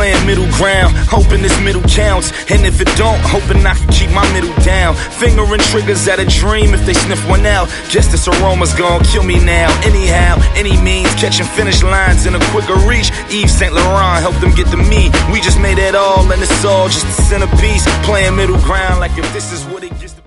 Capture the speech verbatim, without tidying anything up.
playing middle ground, hoping this middle counts. And if it don't, hoping I can keep my middle down. Fingering triggers at a dream if they sniff one out. Guess this aroma's gonna kill me now. Anyhow, any means, catching finish lines in a quicker reach. Yves Saint Laurent helped them get to me. We just made it all, and it's all just a centerpiece. Playing middle ground like if this is what it gets to